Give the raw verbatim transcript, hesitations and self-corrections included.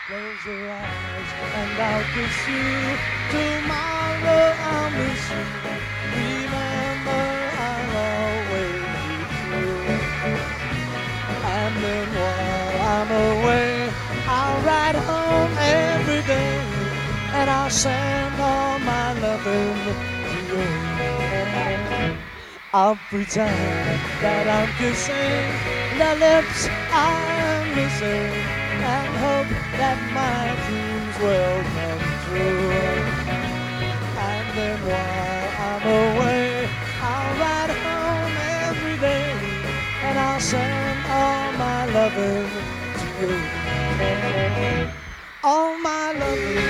Close your eyes and I'll kiss you. Tomorrow I'll miss you. Remember, I'll always be true. And then while I'm away, I'll ride home every day, and I'll send all my loving to you. I'll pretend that I'm kissing the lips I'm missing, and hope that my dreams will come true. And then while I'm away, I'll ride home every day, and I'll send all my loving to you. All my loving